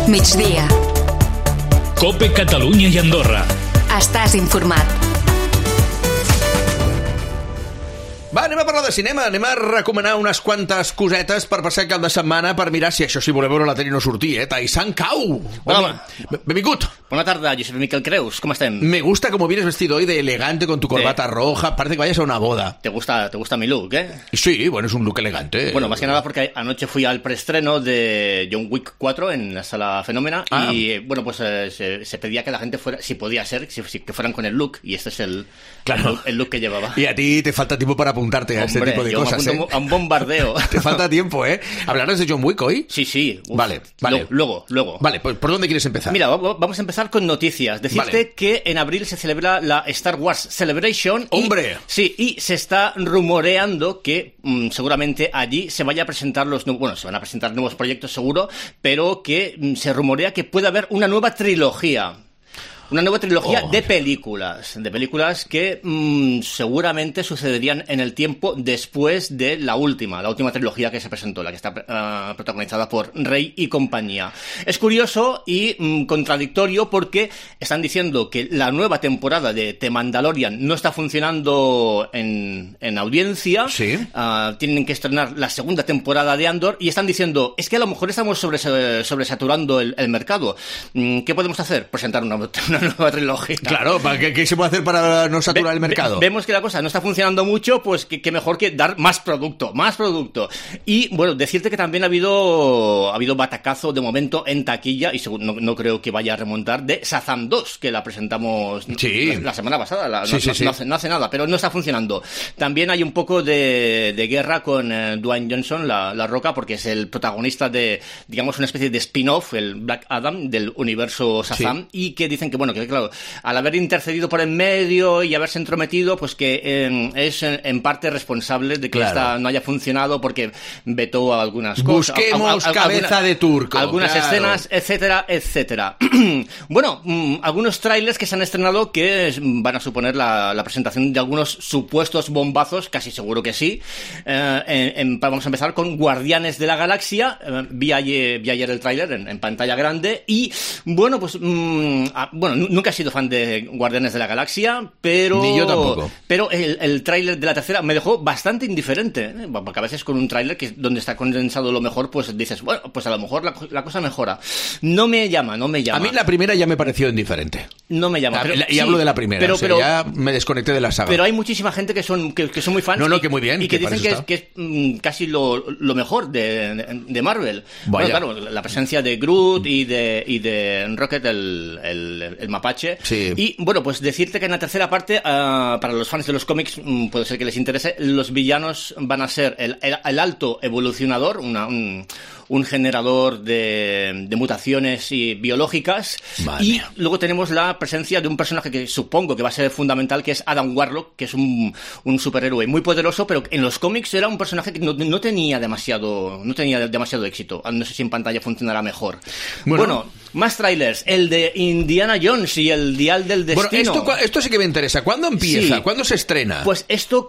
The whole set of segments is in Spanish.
Migdia. COPE Catalunya i Andorra. Estàs informat. Va, anem a parlar de cinema, anem a recomanar unes quantes cosetes per passar cap de setmana per mirar si això, si voleu veure la tele no sortir, Taishan Kau. Benvingut. Buena tarde, Josep Miquel Creus, ¿cómo están? Me gusta como vienes vestido hoy de elegante con tu corbata roja, parece que vayas a una boda. ¿Te gusta mi look, eh? Sí, bueno, es un look elegante. Bueno, más que nada porque anoche fui al preestreno de John Wick 4 en la sala Fenómena y, bueno, pues se pedía que la gente fuera, si podía ser, que fueran con el look, y este es el look que llevaba. Y a ti te falta tiempo para apuntarte a este tipo de cosas, me apunto a un bombardeo. Te falta tiempo, ¿eh? ¿Hablarás de John Wick hoy? Sí. Uf, vale. Luego. Vale, pues ¿por dónde quieres empezar? Mira, vamos a empezar con noticias. Decirte que en abril se celebra la Star Wars Celebration. ¡Hombre! Y se está rumoreando que seguramente allí se vaya a presentar se van a presentar nuevos proyectos seguro, pero que se rumorea que puede haber una nueva trilogía. Una nueva trilogía de películas que seguramente sucederían en el tiempo después de la última trilogía que se presentó, la que está protagonizada por Rey y compañía. Es curioso y contradictorio porque están diciendo que la nueva temporada de The Mandalorian no está funcionando en audiencia. Sí. Tienen que estrenar la segunda temporada de Andor y están diciendo, es que a lo mejor estamos sobresaturando el mercado. ¿Qué podemos hacer? Presentar una nueva trilogía. Claro, ¿qué se puede hacer para no saturar el mercado? Vemos que la cosa no está funcionando mucho, pues que mejor que dar más producto. Y bueno, decirte que también ha habido batacazo de momento en taquilla, y no creo que vaya a remontar, de Shazam 2, que la presentamos la semana pasada. No hace nada, pero no está funcionando. También hay un poco de guerra con Dwayne Johnson, la Roca, porque es el protagonista de, digamos, una especie de spin-off, el Black Adam del universo Shazam, y que dicen que, bueno, que claro, al haber intercedido por en medio y haberse entrometido, pues que es en parte responsable de que esta no haya funcionado porque vetó algunas cosas. Busquemos cabeza de turco. Algunas escenas, etcétera. Bueno, algunos trailers que se han estrenado que van a suponer la presentación de algunos supuestos bombazos, casi seguro que sí. Vamos a empezar con Guardianes de la Galaxia. Vi ayer el tráiler en pantalla grande y, bueno, pues nunca he sido fan de Guardianes de la Galaxia, pero... Ni yo tampoco. Pero el tráiler de la tercera me dejó bastante indiferente, ¿eh? Porque a veces con un tráiler donde está condensado lo mejor, pues dices, bueno, pues a lo mejor la cosa mejora. No me llama. A mí la primera ya me pareció indiferente. No me llama. Hablo de la primera, pero ya me desconecté de la saga. Pero hay muchísima gente que son muy fans. Que muy bien. Y que dicen que es casi lo mejor de Marvel. Bueno, claro, la presencia de Groot y de Rocket, el mapache. Sí. Y bueno, pues decirte que en la tercera parte, para los fans de los cómics, puede ser que les interese, los villanos van a ser el alto evolucionador, un generador de mutaciones biológicas. Y luego tenemos la presencia de un personaje que supongo que va a ser fundamental, que es Adam Warlock, que es un superhéroe muy poderoso, pero en los cómics era un personaje que no tenía demasiado éxito. No sé si en pantalla funcionará mejor. Bueno, más trailers. El de Indiana Jones y el Dial del Destino. Bueno, esto sí que me interesa. ¿Cuándo empieza? Sí. ¿Cuándo se estrena? Pues esto,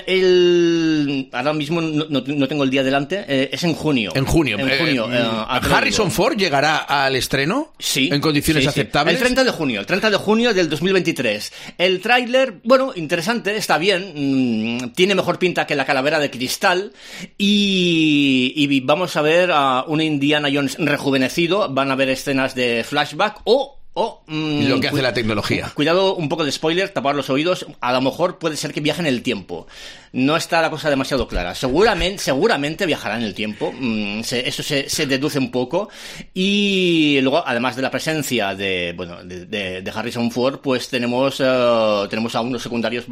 ahora mismo no tengo el día delante. Es en junio. ¿Harrison Ford llegará al estreno? Sí. ¿En condiciones aceptables? El 30 de junio del 2023. El tráiler, bueno, interesante, está bien. Tiene mejor pinta que la calavera de cristal. Y vamos a ver a un Indiana Jones rejuvenecido. Van a haber escenas de flashback lo que hace la tecnología. Cuidado, un poco de spoiler, tapar los oídos. A lo mejor puede ser que viaje en el tiempo. No está la cosa demasiado clara. Seguramente viajará en el tiempo. Eso se deduce un poco. Y luego, además de la presencia de Harrison Ford, pues tenemos a unos secundarios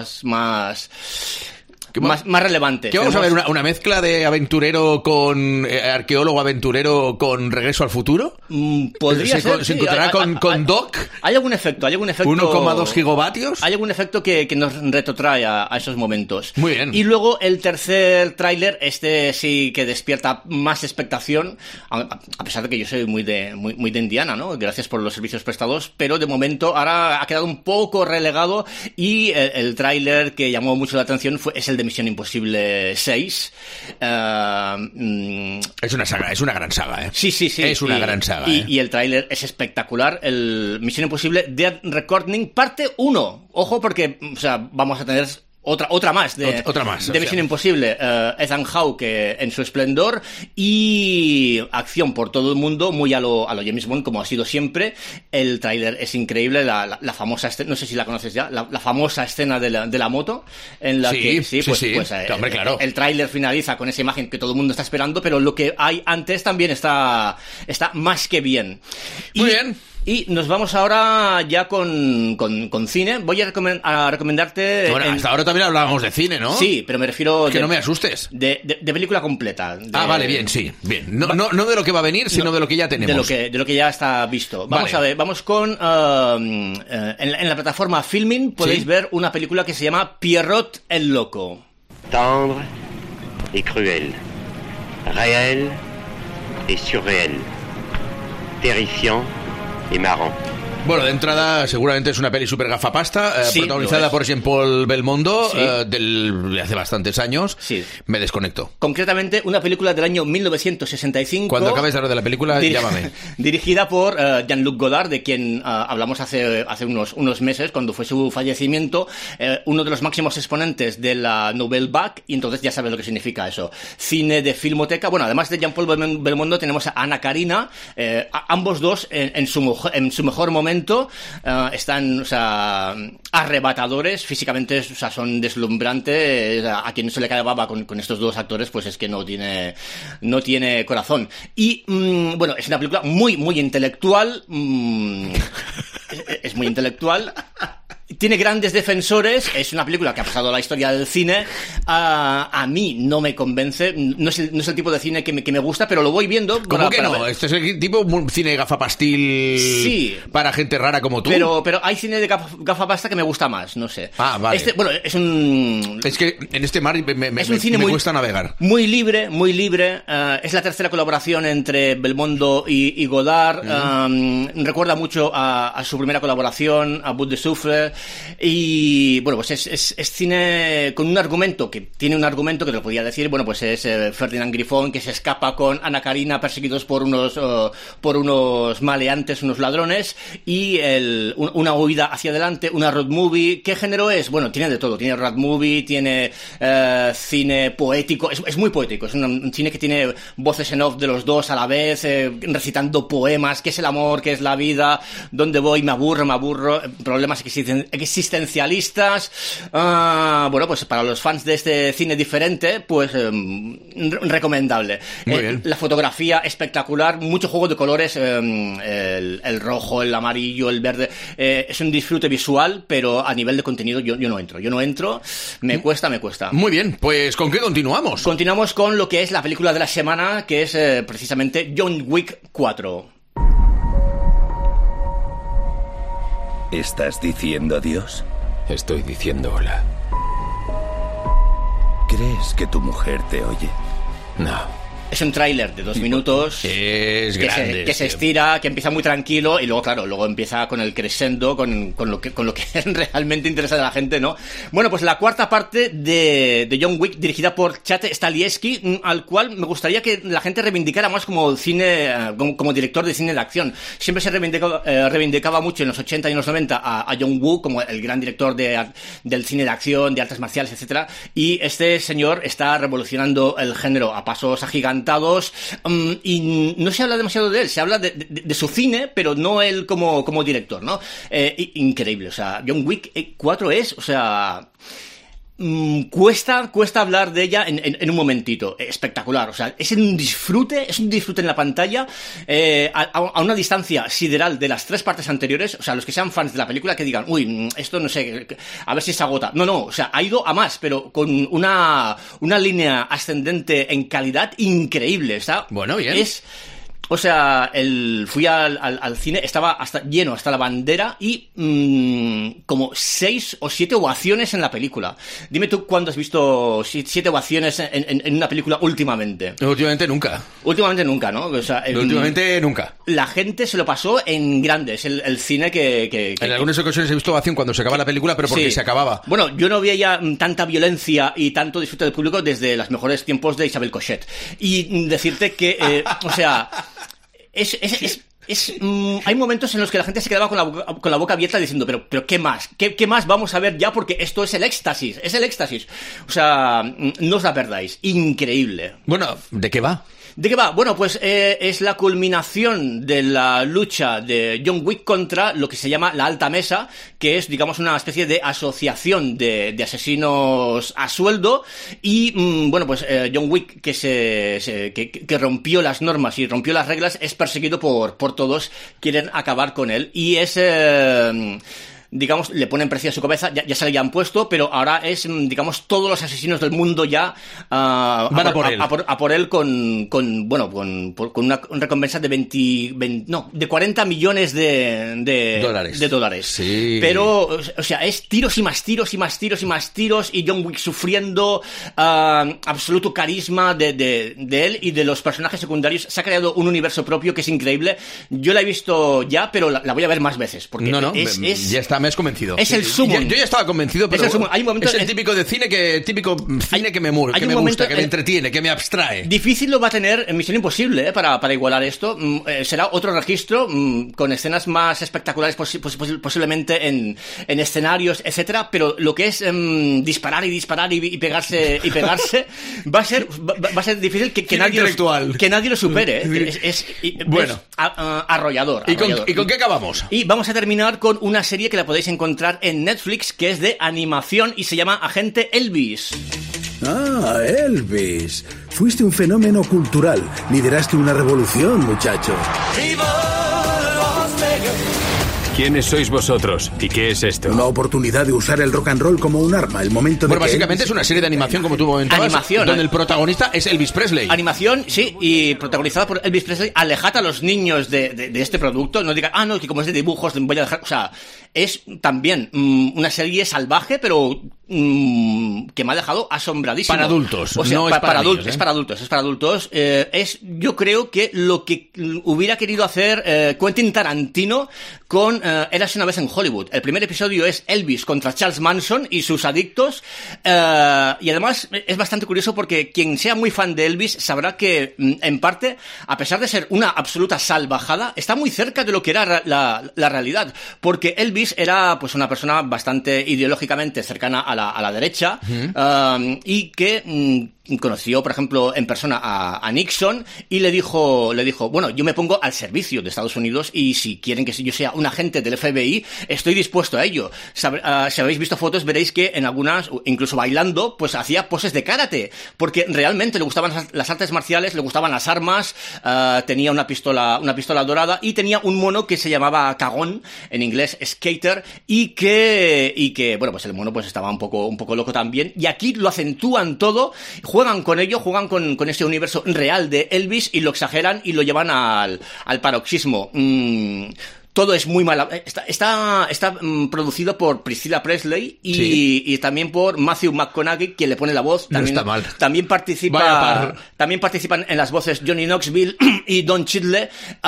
más relevante. ¿Qué vamos a ver? ¿Una mezcla de aventurero con arqueólogo aventurero con Regreso al Futuro? Podría ser. ¿Se encontrará con Doc? Hay algún efecto. 1,2 gigavatios. Hay algún efecto que nos retrotrae a esos momentos. Muy bien. Y luego el tercer tráiler, sí que despierta más expectación, a pesar de que yo soy muy de Indiana, ¿no? Gracias por los servicios prestados, pero de momento ahora ha quedado un poco relegado y el tráiler que llamó mucho la atención es el de de Misión Imposible 6. Es una saga, es una gran saga, ¿eh? Sí. Es una gran saga, y el tráiler es espectacular. El Misión Imposible Dead Reckoning parte 1. Ojo, porque, o sea, vamos a tener otra más de Misión Imposible. Ethan Hawke en su esplendor y acción por todo el mundo, muy a lo James Bond, como ha sido siempre. El tráiler es increíble, la famosa escena, no sé si la conoces ya, la famosa escena de la moto, en la hombre, claro. El tráiler finaliza con esa imagen que todo el mundo está esperando, pero lo que hay antes también está más que bien. Muy bien. Y nos vamos ahora ya con cine. Voy a recomendarte... Bueno, hasta ahora también hablábamos de cine, ¿no? Sí, pero me refiero... Que no me asustes. De película completa. Vale, bien, sí. Bien. No de lo que va a venir, sino de lo que ya tenemos. De lo que ya está visto. Vamos a ver, vamos con... en la plataforma Filmin podéis ver una película que se llama Pierrot el Loco. Tendre et cruel. Réel et surréel. Terrifiant y marrant. Bueno, de entrada seguramente es una peli super gafapasta, protagonizada por Jean-Paul Belmondo, de hace bastantes años. Sí. Me desconecto. Concretamente, una película del año 1965. Cuando acabes de hablar de la película, llámame. Dirigida por Jean-Luc Godard, de quien hablamos hace unos meses, cuando fue su fallecimiento, uno de los máximos exponentes de la Nouvelle Vague, y entonces ya sabes lo que significa eso. Cine de filmoteca. Bueno, además de Jean-Paul Belmondo, tenemos a Ana Karina, ambos dos en su mejor momento. Están, o sea, arrebatadores, físicamente, o sea, son deslumbrantes. A quien no se le cae baba con estos dos actores, pues es que no tiene corazón. Y, bueno, es una película muy, muy intelectual. Es muy intelectual. Tiene grandes defensores, es una película que ha pasado a la historia del cine. A mí no me convence, no es el tipo de cine que me gusta, pero lo voy viendo. ¿Cómo que no? Este es el tipo cine gafapastil para gente rara como tú. Pero hay cine de gafapasta que me gusta más, no sé. Vale. Es que en este mar me cuesta navegar. Muy libre. Es la tercera colaboración entre Belmondo y Godard. Recuerda mucho a su primera colaboración, a Bout de Souffle. Y bueno, pues es cine con un argumento que tiene un argumento que te lo podía decir. Bueno, pues es Ferdinand Grifón que se escapa con Ana Karina perseguidos por unos maleantes, unos ladrones, y una huida hacia adelante, una road movie. ¿Qué género es? Bueno, tiene de todo. Tiene road movie, tiene cine poético. Es muy poético. Es un cine que tiene voces en off de los dos a la vez, recitando poemas. ¿Qué es el amor? ¿Qué es la vida? ¿Dónde voy? Me aburro. Problemas existencialistas. Bueno, pues para los fans de este cine diferente, pues recomendable. Muy bien. La fotografía espectacular, mucho juego de colores, el rojo, el amarillo, el verde. Es un disfrute visual, pero a nivel de contenido yo no entro. Me cuesta. Muy bien, pues ¿con qué continuamos? Continuamos con lo que es la película de la semana, que es precisamente John Wick 4. ¿Estás diciendo adiós? Estoy diciendo hola. ¿Crees que tu mujer te oye? No. Es un tráiler de 2 minutos. Es grande. Que se estira, que empieza muy tranquilo y luego empieza con el crescendo, con lo que realmente interesa a la gente, ¿no? Bueno, pues la cuarta parte de John Wick, dirigida por Chad Stahelski, al cual me gustaría que la gente reivindicara más como como director de cine de acción. Siempre se reivindicaba mucho en los 80 y en los 90 a John Woo como el gran director del cine de acción, de artes marciales, etcétera. Y este señor está revolucionando el género a pasos agigantados. Y no se habla demasiado de él, se habla de su cine, pero no él como director, ¿no? Increíble, o sea, John Wick 4 es, o sea... Cuesta hablar de ella en un momentito. Espectacular, o sea, es un disfrute en la pantalla, a una distancia sideral de las 3 partes anteriores. O sea, los que sean fans de la película que digan, uy, esto no sé, a ver si se agota. No, o sea, ha ido a más, pero con una línea ascendente en calidad increíble. Está, bueno, bien. O sea, fui al cine, estaba lleno hasta la bandera y como 6 o 7 ovaciones en la película. Dime tú cuándo has visto 7 ovaciones en una película últimamente. Últimamente nunca. Últimamente nunca, ¿no? O sea, Últimamente nunca. La gente se lo pasó en grandes, el cine que en algunas ocasiones he visto ovación cuando se acaba la película, pero porque sí. se acababa. Bueno, yo no veía ya tanta violencia y tanto disfrute del público desde los mejores tiempos de Isabel Cochet. Y decirte que, o sea, hay momentos en los que la gente se quedaba con la boca abierta diciendo, pero ¿qué más? ¿Qué más vamos a ver ya? Porque esto es el éxtasis, O sea, no os la perdáis. Increíble. Bueno, ¿de qué va? ¿De qué va? Bueno, pues es la culminación de la lucha de John Wick contra lo que se llama la Alta Mesa, que es, digamos, una especie de asociación de asesinos a sueldo. Y, bueno, pues John Wick, que rompió las normas y rompió las reglas, es perseguido por todos. Quieren acabar con él. Y es... digamos, le ponen precio a su cabeza, ya se le han puesto, pero ahora es, digamos, todos los asesinos del mundo ya van a por él con una recompensa de 40 millones de dólares. Sí. Pero, o sea, es tiros y más tiros y más tiros y más tiros, y John Wick sufriendo absoluto carisma de él y de los personajes secundarios. Se ha creado un universo propio que es increíble. Yo la he visto ya, pero la voy a ver más veces, porque ya está. Me has convencido. Es el sumo. Yo ya estaba convencido, pero es el típico cine que me mueve, que me gusta, que me entretiene, que me abstrae. Difícil lo va a tener Misión Imposible para igualar esto. Será otro registro con escenas más espectaculares posiblemente en escenarios, etcétera, pero lo que es disparar y pegarse va a ser difícil que nadie lo supere. Bueno, arrollador. ¿Y con qué acabamos? Y vamos a terminar con una serie que la podéis encontrar en Netflix, que es de animación y se llama Agente Elvis. Ah, Elvis. Fuiste un fenómeno cultural. Lideraste una revolución, muchacho. ¿Quiénes sois vosotros? ¿Y qué es esto? Una oportunidad de usar el rock and roll como un arma. El momento de básicamente es una serie de animación, como tú comentabas, animación, donde el protagonista es Elvis Presley. Animación, sí, y protagonizada por Elvis Presley. Alejad a los niños de este producto. No digan, no, que como es de dibujos, voy a dejar... O sea, es también una serie salvaje, pero que me ha dejado asombradísimo. Para adultos, o sea, no es para niños, es para adultos. Yo creo que lo que hubiera querido hacer Quentin Tarantino con Érase una vez en Hollywood. El primer episodio es Elvis contra Charles Manson y sus adictos, y además es bastante curioso porque quien sea muy fan de Elvis sabrá que, en parte, a pesar de ser una absoluta salvajada, está muy cerca de lo que era la realidad, porque Elvis era pues una persona bastante ideológicamente cercana a la derecha, y que conoció, por ejemplo, en persona a Nixon y le dijo, bueno, yo me pongo al servicio de Estados Unidos y si quieren que yo sea un agente del FBI, estoy dispuesto a ello. Si habéis visto fotos, veréis que en algunas, incluso bailando, pues hacía poses de karate, porque realmente le gustaban las artes marciales, le gustaban las armas, tenía una pistola dorada y tenía un mono que se llamaba cagón, en inglés skater, y que bueno, pues el mono pues estaba un poco loco también, y aquí lo acentúan todo. Juegan con ello, juegan con ese universo real de Elvis y lo exageran y lo llevan al paroxismo. Todo es muy mal. Está producido por Priscilla Presley y también por Matthew McConaughey, quien le pone la voz. También, no está mal. También participan en las voces Johnny Knoxville y Don Cheadle.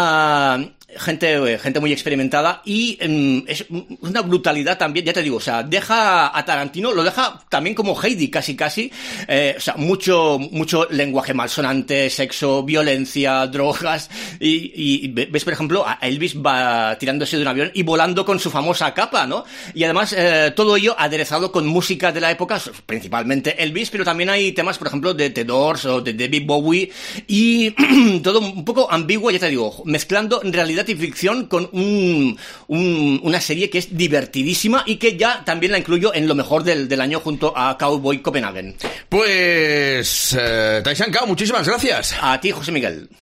Gente muy experimentada y es una brutalidad también, ya te digo, o sea, deja a Tarantino, lo deja también como Heidi, casi, o sea, mucho lenguaje malsonante, sexo, violencia, drogas, y ves, por ejemplo, a Elvis va tirándose de un avión y volando con su famosa capa, ¿no? Y además, todo ello aderezado con música de la época, principalmente Elvis, pero también hay temas, por ejemplo, de The Doors o de David Bowie, y todo un poco ambiguo, ya te digo, mezclando realidad y ficción con una serie que es divertidísima y que ya también la incluyo en lo mejor del año junto a Cowboy Copenhagen. Pues, Taishan Kao, muchísimas gracias. A ti, José Miguel.